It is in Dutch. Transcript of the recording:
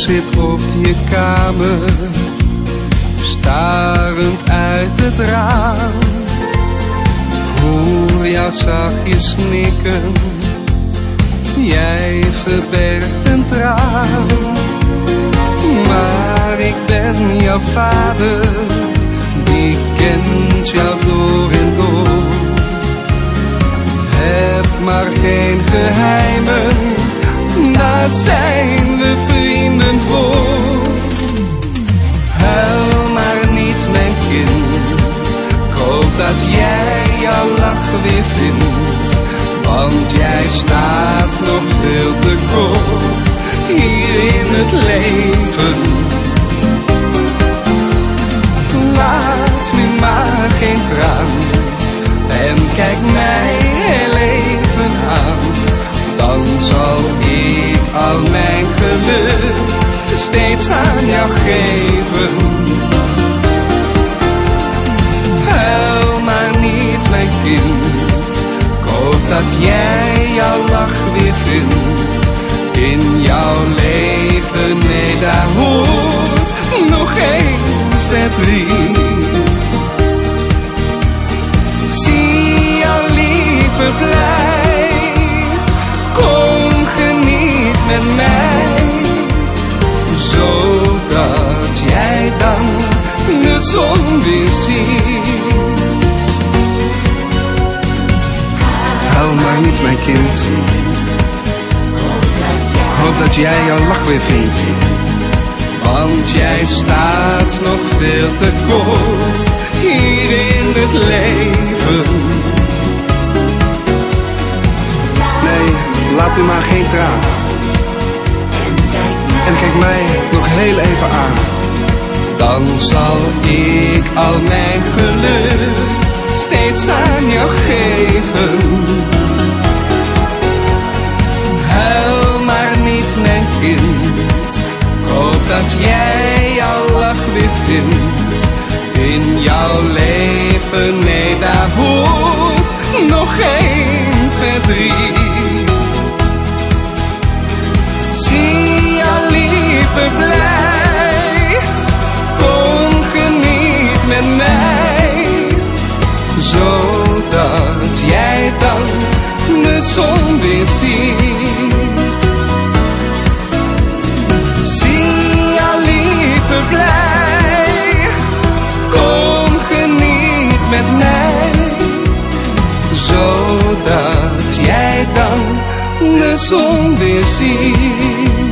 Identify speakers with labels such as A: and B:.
A: zit op je kamer, starend uit het raam. Hoor jou zachtjes snikken, jij verbergt een traan. Maar ik ben jouw vader, die kent jou door en door. Heb maar geen geheimen, daar zijn we vrienden voor. Huil maar niet, mijn kind, ik hoop dat jij jouw lach weer vindt. Want jij staat nog veel te kort hier in het leven. Laat nu maar geen traan en kijk mij heel even aan. Dan zal ik al mijn geluk steeds aan jou geven. Huil maar niet, mijn kind, ik hoop dat jij jouw lach weer vindt. In jouw leven, nee, daar hoort nog geen verdriet. Zie jou liever blij, kom geniet met mij, zodat jij dan de zon weer ziet. Huil maar niet, mijn kind, hoop dat jij jouw lach weer vindt. Want jij staat nog veel te kort hier in het leven. Nee, laat u maar geen traan. En kijk mij nog heel even aan. Dan zal ik al mijn geluk steeds aan jou geven. Huil maar niet, mijn kind, ik hoop dat jij jouw lach weer vindt. In jouw leven, nee, daar hoort nog geen verdriet. Zie jou liever blij, kom geniet met mij, zodat jij dan de zon weer ziet. Zie jou liever blij, kom geniet met mij, zodat jij dan de zon weer ziet.